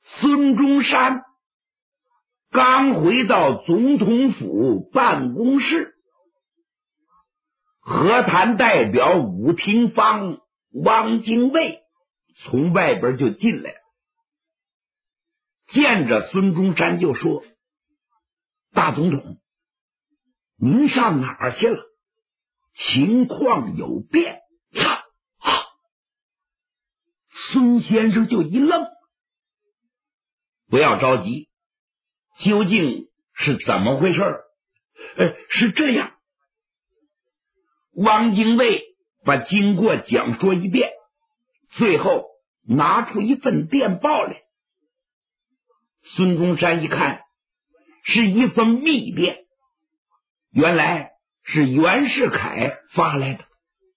孙中山刚回到总统府办公室，和谈代表伍廷芳、汪精卫从外边就进来了，见着孙中山就说：“大总统，您上哪儿去了？情况有变。”孙先生就一愣，不要着急，究竟是怎么回事？是这样，汪精卫把经过讲说一遍，最后拿出一份电报来。孙中山一看，是一封密电，原来是袁世凯发来的。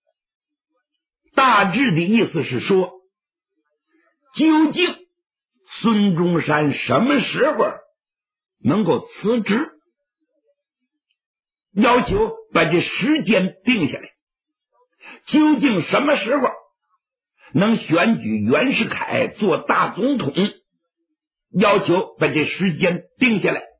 大致的意思是说，究竟孙中山什么时候能够辞职，要求把这时间定下来，究竟什么时候能选举袁世凯做大总统，要求把这时间定下来。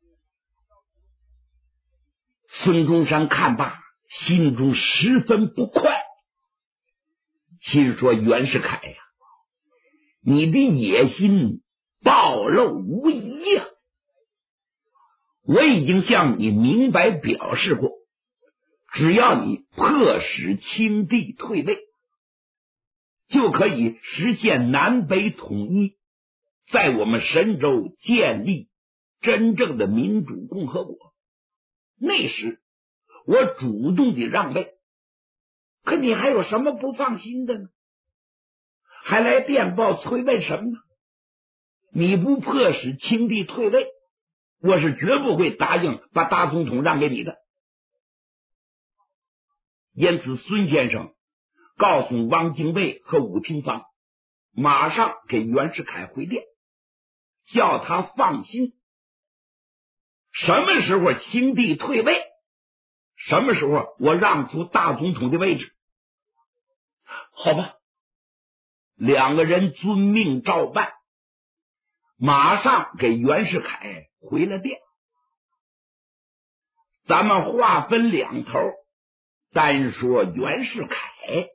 孙中山看罢，心中十分不快，心说：袁世凯呀，你的野心暴露无遗呀！我已经向你明白表示过，只要你迫使清帝退位，就可以实现南北统一，在我们神州建立真正的民主共和国。那时我主动的让位，可你还有什么不放心的呢？还来电报催问什么呢？你不迫使清帝退位，我是绝不会答应把大总统让给你的。因此孙先生告诉汪精卫和伍廷芳，马上给袁世凯回电，叫他放心，什么时候清帝退位，什么时候我让出大总统的位置。好吧，两个人遵命照办，马上给袁世凯回了电。咱们话分两头，单说袁世凯，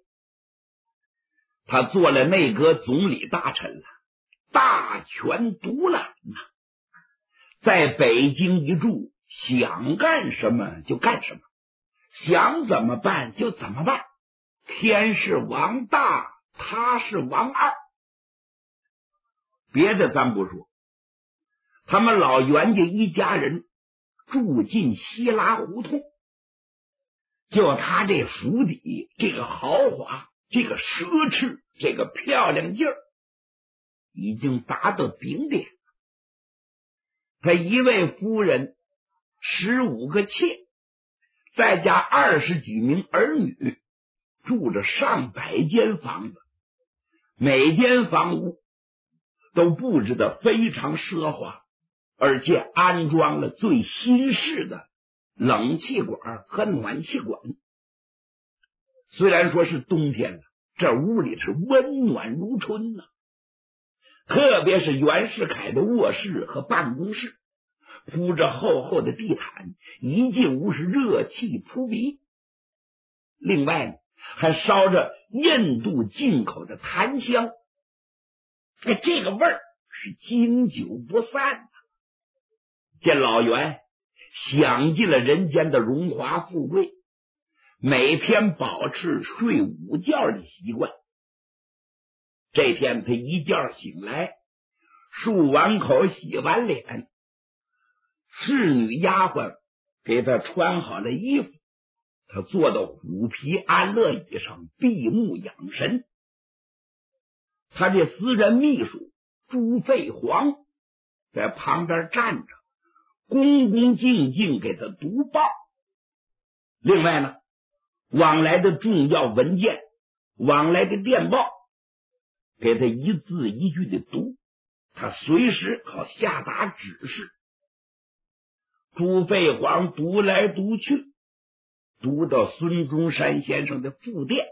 他做了内阁总理大臣了，大权独揽呐，在北京一住，想干什么就干什么，想怎么办就怎么办，天是王大，他是王二。别的咱不说，他们老袁家一家人住进西拉胡同，就他这府邸，这个豪华，这个奢侈，这个漂亮劲儿，已经达到顶点。他一位夫人，15个妾，再加20几名儿女，住着上百间房子，每间房屋都布置得非常奢华，而且安装了最新式的冷气管和暖气管。虽然说是冬天了，这屋里是温暖如春呢。特别是袁世凯的卧室和办公室，铺着厚厚的地毯，一进屋是热气扑鼻。另外呢，还烧着印度进口的檀香，这个味儿是经久不散的。这老袁享尽了人间的荣华富贵，每天保持睡午觉的习惯。这天他一觉醒来，漱完口，洗完脸，侍女丫鬟给他穿好了衣服，他坐到虎皮安乐椅上闭目养神。他这私人秘书朱费煌在旁边站着，恭恭敬敬给他读报。另外呢，往来的重要文件，往来的电报，给他一字一句的读，他随时好下达指示。朱费煌读来读去，读到孙中山先生的复电，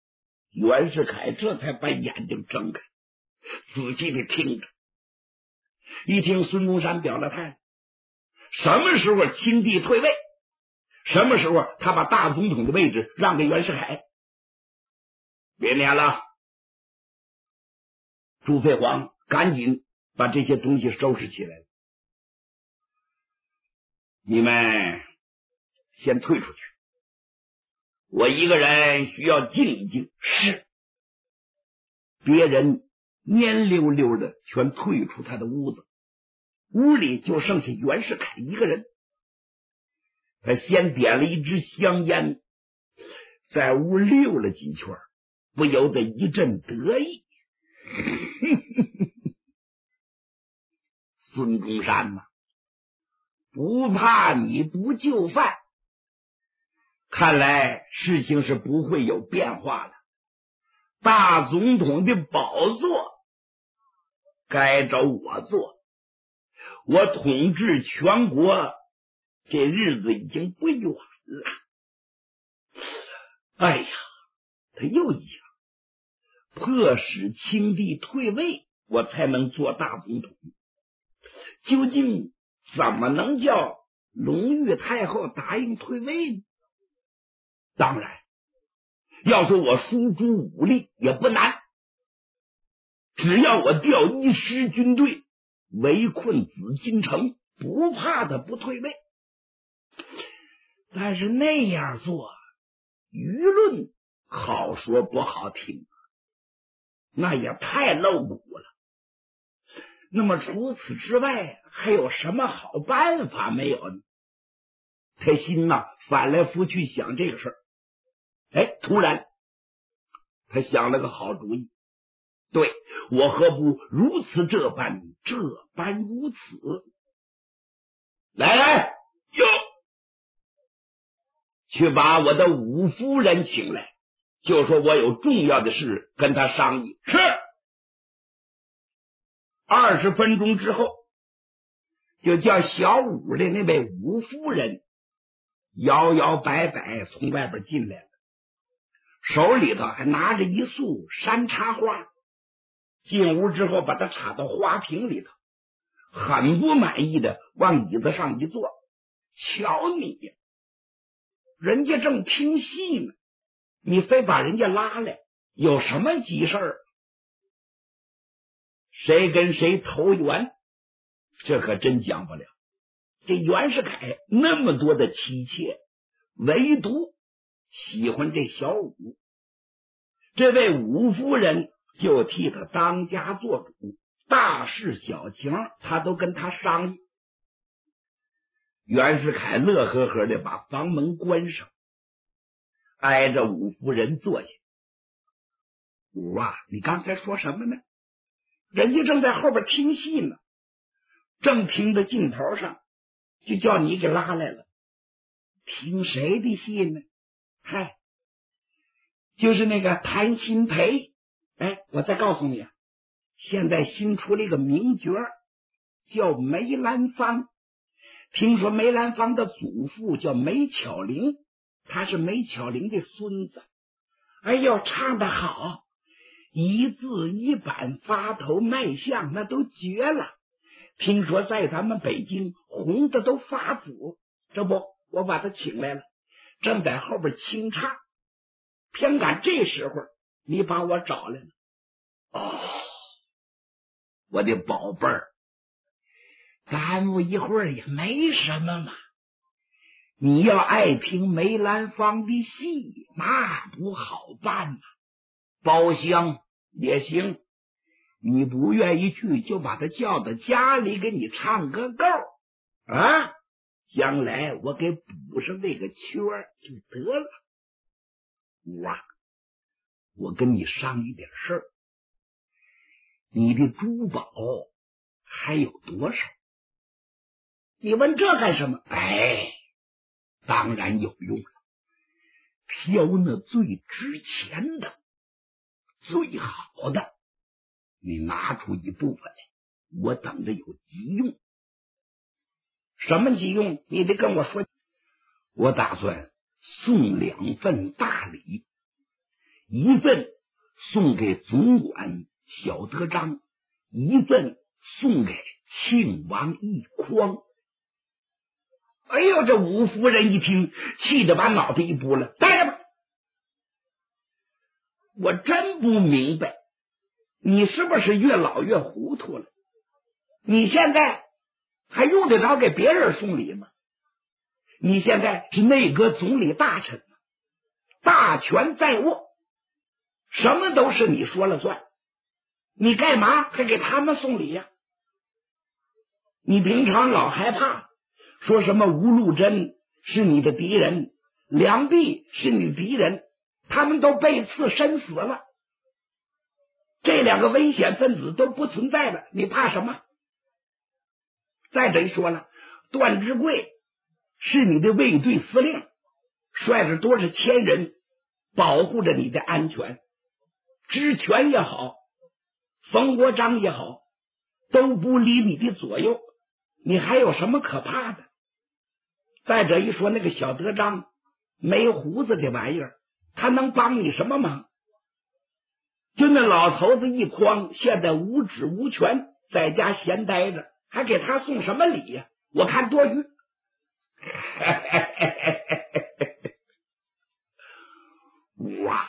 袁世凯这才把眼睛睁开，仔细的听着。 一听孙中山表了态，什么时候清帝退位，什么时候他把大总统的位置让给袁世凯。别念了，朱飞黄赶紧把这些东西收拾起来了。你们先退出去，我一个人需要静一静。是，别人蔫溜溜的全退出他的屋子，屋里就剩下袁世凯一个人。他先点了一支香烟，在屋溜了几圈，不由得一阵得意。孙中山呐，不怕你不就范，看来事情是不会有变化了。大总统的宝座该找我坐，我统治全国，这日子已经不远了。哎呀，他又一想，迫使清帝退位，我才能做大总统。究竟怎么能叫隆裕太后答应退位呢？当然，要说我输诸武力也不难，只要我调一师军队围困紫禁城，不怕他不退位。但是那样做，舆论好说不好听，那也太露骨了。那么除此之外，还有什么好办法没有呢？他心呐翻来覆去想这个事儿。哎，突然他想了个好主意，对，我何不如此这般如此？来哟，去把我的五夫人请来，就说我有重要的事跟他商议。是。20分钟之后，就叫小五的那位五夫人摇摇摆摆从外边进来了，手里头还拿着一束山茶花。进屋之后，把它插到花瓶里头，很不满意的往椅子上一坐。瞧你呀，人家正听戏呢，你非把人家拉来，有什么急事儿？谁跟谁投缘，这可真讲不了。这袁世凯那么多的妻妾，唯独喜欢这小五。这位五夫人就替他当家做主，大事小情他都跟他商议。袁世凯乐呵呵的把房门关上，挨着五夫人坐下。五啊，你刚才说什么呢？人家正在后边听戏呢，正听到镜头上，就叫你给拉来了。听谁的戏呢？嗨，就是那个谭鑫培。哎，我再告诉你啊，现在新出了一个名角，叫梅兰芳。听说梅兰芳的祖父叫梅巧玲，他是梅巧玲的孙子。哎呦，唱得好，一字一板，发头卖相，那都绝了。听说在咱们北京红的都发紫。这不，我把他请来了，正在后边清唱。偏赶这时候你把我找来了。哦，我的宝贝儿，耽误一会儿也没什么嘛。你要爱听梅兰芳的戏，那不好办呐。包厢也行，你不愿意去，就把他叫到家里给你唱个够啊！将来我给补上那个缺就得了。哇，我跟你商议点事儿，你的珠宝还有多少？你问这干什么？哎，当然有用了，挑那最值钱的最好的，你拿出一部分来，我等着有急用。什么急用？你得跟我说。我打算送2份大礼，一份送给总管小德章，一份送给庆王一诓。哎呦，这武夫人一听，气得把脑袋一拨了，待着吧！我真不明白，你是不是越老越糊涂了？你现在还用得着给别人送礼吗？你现在是内阁总理大臣，大权在握，什么都是你说了算，你干嘛还给他们送礼呀？你平常老害怕说什么吴禄贞是你的敌人，梁帝是你的敌人，他们都被刺身死了，这两个危险分子都不存在了，你怕什么？再者一说了，段芝贵是你的卫队司令，率着多少千人保护着你的安全，知权也好，冯国璋也好，都不离你的左右，你还有什么可怕的？再者一说，那个小德章没胡子的玩意儿，他能帮你什么忙？就那老头子一诓，现在无职无权，在家闲待着，还给他送什么礼呀？我看多余。哇！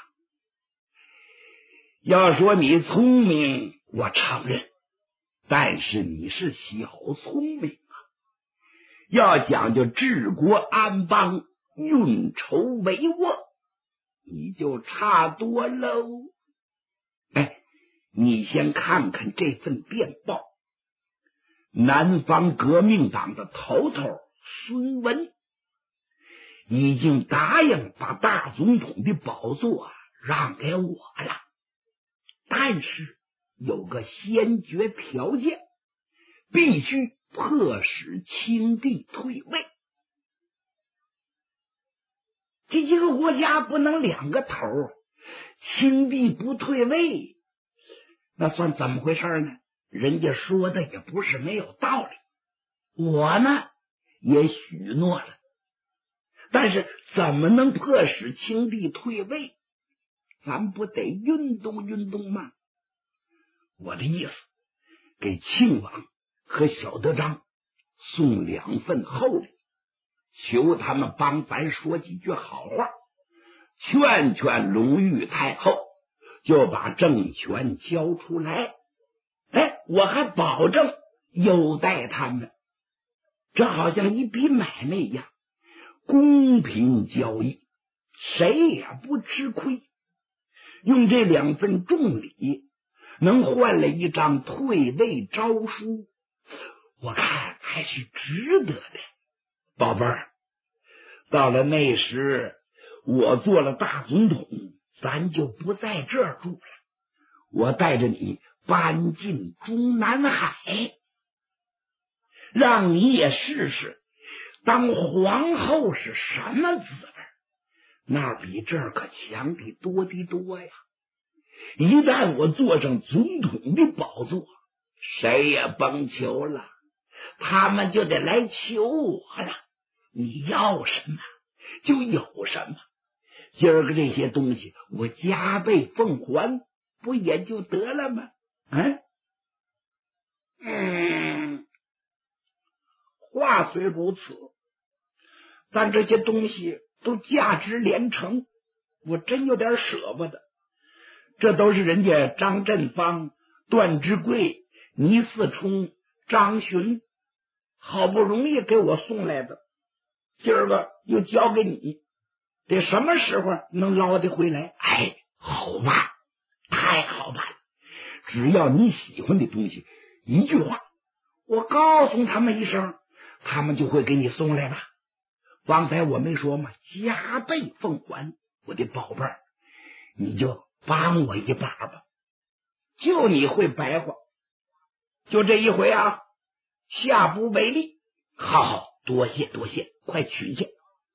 要说你聪明，我承认，但是你是小聪明啊。要讲究治国安邦、运筹帷幄，你就差多喽。哎，你先看看这份电报，南方革命党的头头孙文已经答应把大总统的宝座让给我了，但是有个先决条件，必须迫使清帝退位。这一个国家不能两个头，清帝不退位，那算怎么回事呢？人家说的也不是没有道理，我呢也许诺了，但是怎么能迫使清帝退位？咱不得运动运动吗？我的意思，给庆王和小德章送2份厚礼，求他们帮咱说几句好话，劝劝隆裕太后，就把政权交出来。哎，我还保证优待他们，这好像一笔买卖一样，公平交易，谁也不吃亏。用这2份重礼，能换来一张退位诏书，我看还是值得的。宝贝儿，到了那时，我做了大总统，咱就不在这儿住了，我带着你搬进中南海，让你也试试当皇后是什么滋味，那比这儿可强的多的多呀！一旦我坐上总统的宝座，谁也甭求了，他们就得来求我了。你要什么就有什么，今儿个这些东西我加倍奉还，不也就得了吗？话虽如此，但这些东西都价值连城，我真有点舍不得。这都是人家张振芳、段芝贵、倪嗣冲、张巡好不容易给我送来的，今儿个又交给你，得什么时候能捞得回来？哎，好办，太好办了！只要你喜欢的东西，一句话，我告诉他们一声，他们就会给你送来了。方才我没说吗？加倍奉还，我的宝贝儿，你就帮我一把吧，就你会白话，就这一回啊，下不为例。好，多谢多谢，快取去。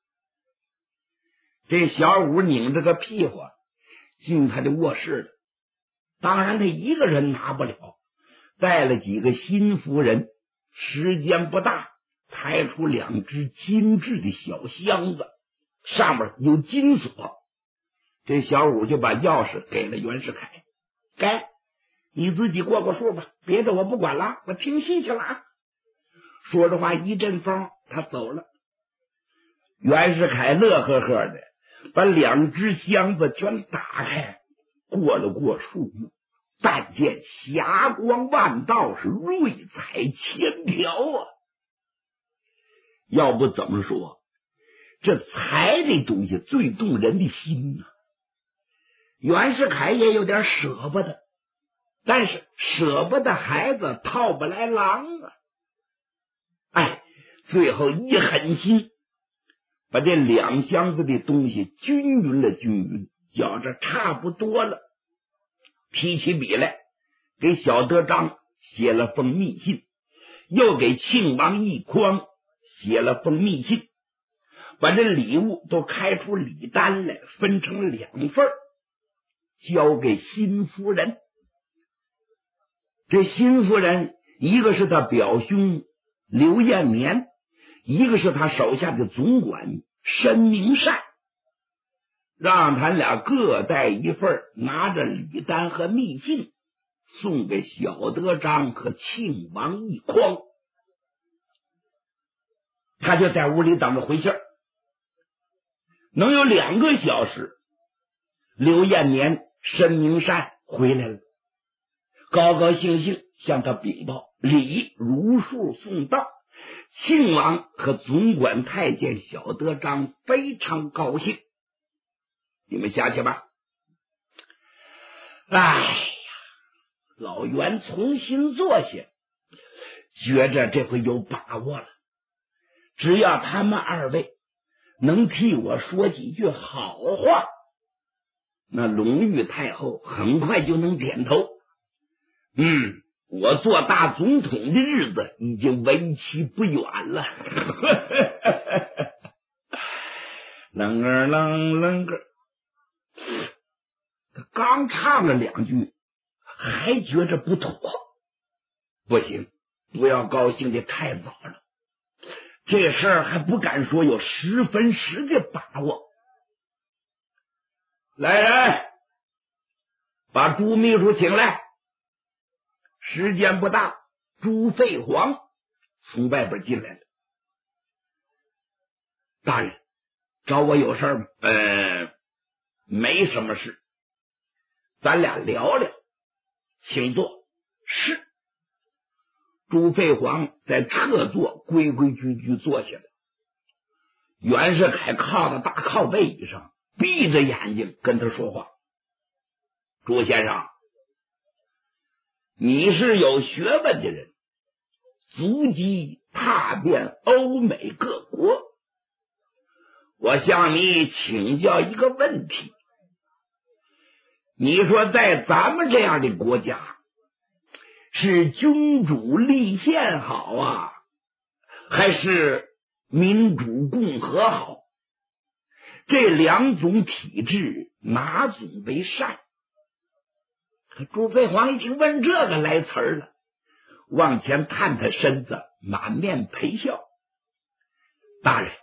这小五拧着个屁股进他的卧室了，当然他一个人拿不了，带了几个心腹人，时间不大，抬出2只精致的小箱子，上面有金锁。这小五就把钥匙给了袁世凯，该你自己过数吧，别的我不管了，我听戏去了啊。说着话，一阵风，他走了。袁世凯乐呵呵的把2只箱子全打开，过了过树木，但见霞光万道，是瑞彩千条啊！要不怎么说这财这东西最动人的心呢？袁世凯也有点舍不得，但是舍不得孩子套不来狼啊！哎，最后一狠心，把这2箱子的东西均匀了均匀，觉着差不多了，提起笔来给小德章写了封密信，又给庆王奕匡写了封密信，把这礼物都开出礼单来，分成2份，交给新夫人。这新夫人一个是他表兄刘彦年，一个是他手下的总管申明善，让他俩各带一份，拿着礼单和密信送给小德章和庆王奕匡。他就在屋里等着回信儿。能有2个小时，刘彦年、申明善回来了，高高兴兴向他禀报，礼如数送到。庆王和总管太监小德章非常高兴。你们下去吧。哎呀，老袁重新坐下，觉着这回有把握了。只要他们2位能替我说几句好话，那隆裕太后很快就能点头。我做大总统的日子已经为期不远了。楞个楞楞个，他刚唱了2句，还觉着不妥。不行，不要高兴的太早了，这事儿还不敢说有10分10的把握。来人，把朱秘书请来。时间不大，朱废皇从外边进来了。大人，找我有事吗？没什么事，咱俩聊聊，请坐。是。朱废皇在侧座规规矩矩坐下来。袁世凯靠在大靠背椅上，闭着眼睛跟他说话。朱先生，你是有学问的人，足迹踏遍欧美各国，我向你请教一个问题。你说在咱们这样的国家，是君主立宪好啊，还是民主共和好？这2种体制哪种为善？朱飞皇一听问这个来词儿了，往前探探身子，满面陪笑。大人，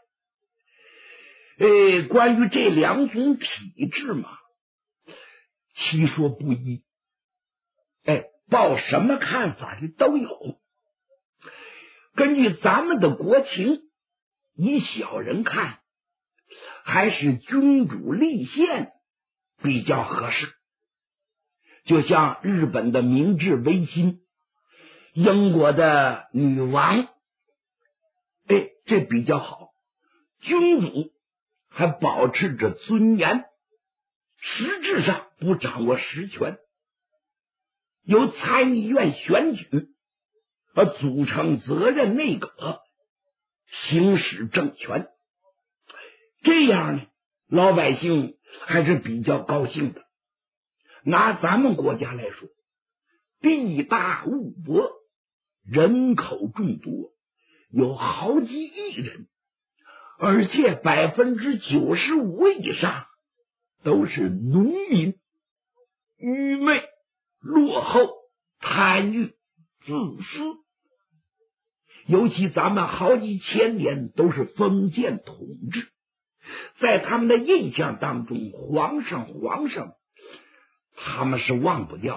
关于这2种体制嘛，其说不一，抱什么看法的都有。根据咱们的国情，以小人看，还是君主立宪比较合适。就像日本的明治维新，英国的女王，这比较好。君主还保持着尊严，实质上不掌握实权，由参议院选举组成责任内阁，行使政权。这样呢，老百姓还是比较高兴的。拿咱们国家来说，地大物博，人口众多，有好几亿人，而且95%以上都是农民，愚昧、落后、贪欲、自私。尤其咱们好几千年都是封建统治，在他们的印象当中，皇上他们是忘不掉的，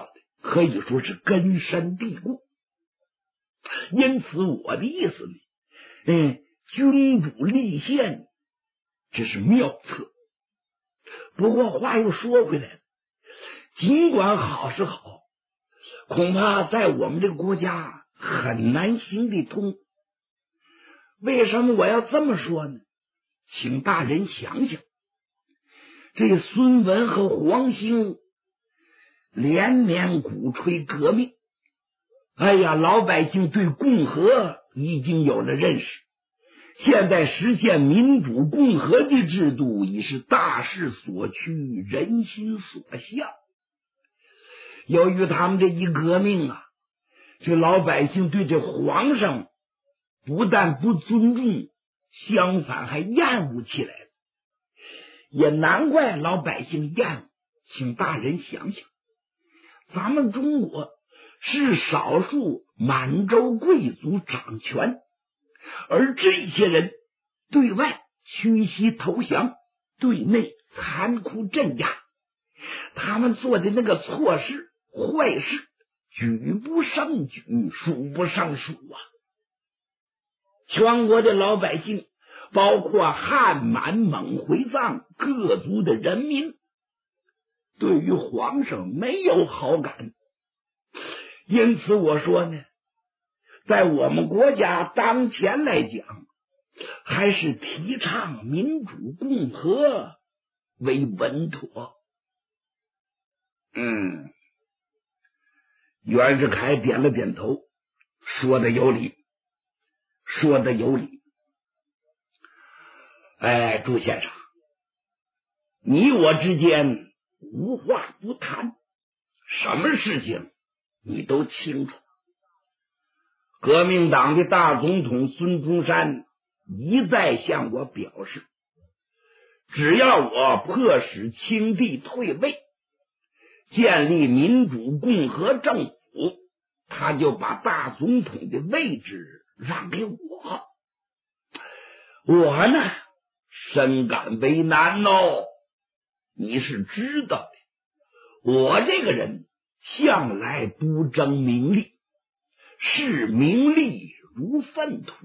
可以说是根深蒂固。因此我的意思呢，君主立宪这是妙策。不过话又说回来了，尽管好是好，恐怕在我们这个国家很难行得通。为什么我要这么说呢？请大人想想，这孙文和黄兴连绵鼓吹革命，哎呀，老百姓对共和已经有了认识，现在实现民主共和的制度已是大势所趋，人心所向。由于他们这一革命啊，这老百姓对这皇上不但不尊重，相反还厌恶起来了。也难怪老百姓厌恶，请大人想想，咱们中国是少数满洲贵族掌权，而这些人对外屈膝投降，对内残酷镇压，他们做的那个错事坏事举不胜举，数不胜数啊！全国的老百姓，包括汉满蒙回藏各族的人民，对于皇上没有好感。因此我说呢，在我们国家当前来讲，还是提倡民主共和为稳妥。袁世凯点了点头，说的有理，说的有理。朱先生，你我之间无话不谈，什么事情你都清楚。革命党的大总统孙中山一再向我表示，只要我迫使清帝退位，建立民主共和政府，他就把大总统的位置让给我。我呢，深感为难哦。你是知道的，我这个人向来不争名利，视名利如粪土，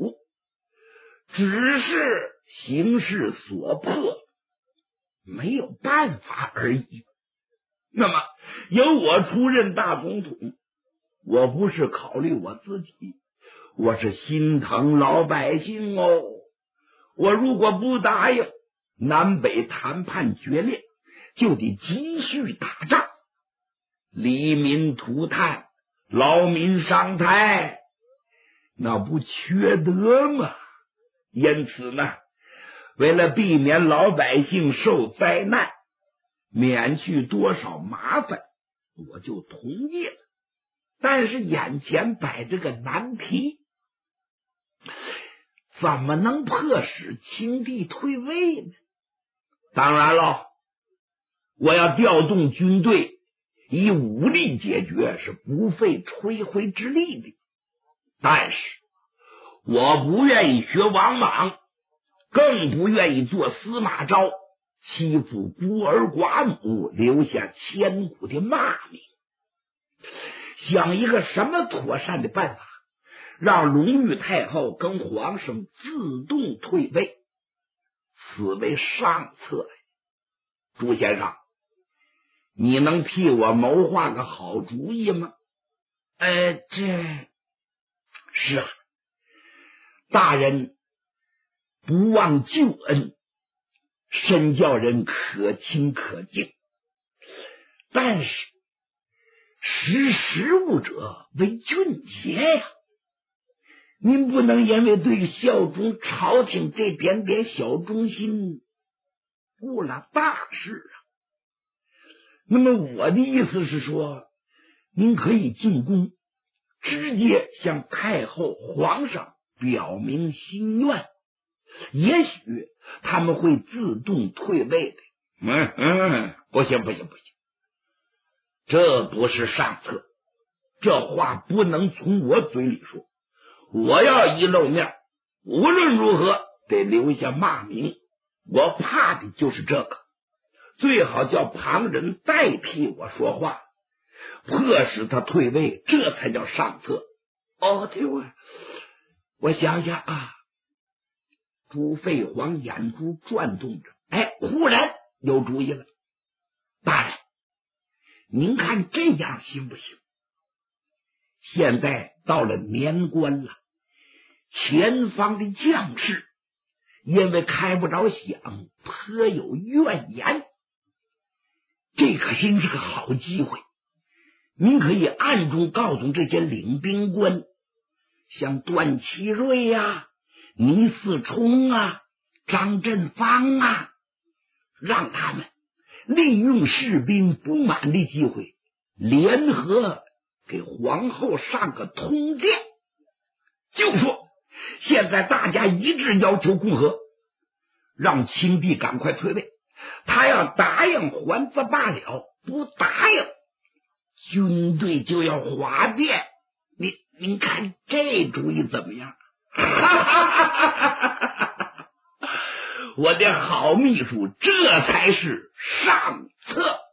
只是形势所迫，没有办法而已。那么由我出任大总统，我不是考虑我自己，我是心疼老百姓哦。我如果不答应，南北谈判决裂，就得继续打仗，黎民涂炭，劳民伤财，那不缺德吗？因此呢，为了避免老百姓受灾难，免去多少麻烦，我就同意了。但是眼前摆着个难题，怎么能迫使清帝退位呢？当然了，我要调动军队，以武力解决是不费吹灰之力的。但是我不愿意学王莽，更不愿意做司马昭，欺负孤儿寡母，留下千古的骂名。想一个什么妥善的办法，让隆裕太后跟皇上自动退位，此为上策呀。朱先生，你能替我谋划个好主意吗？是啊，大人不忘旧恩，深教人可亲可敬，但是识时务者为俊杰呀。您不能因为对效忠朝廷这点点小忠心，误了大事啊。那么我的意思是说，您可以进宫，直接向太后皇上表明心愿，也许他们会自动退位的。不行，这不是上策，这话不能从我嘴里说。我要一露面，无论如何得留下骂名，我怕的就是这个。最好叫旁人代替我说话， 迫使他退位，这才叫上策。哦，对，我想想啊。朱飞黄眼珠转动着，忽然有主意了。大人，您看这样行不行？现在到了年关了，前方的将士因为开不着饷，颇有怨言。这可真是个好机会，您可以暗中告诉这些领兵官，像段祺瑞呀、倪嗣冲啊、张振芳啊，让他们利用士兵不满的机会，联合给皇后上个通电，就说现在大家一致要求共和，让清帝赶快退位。他要答应还则罢了，不答应军队就要哗变。您看这主意怎么样？我的好秘书，这才是上策。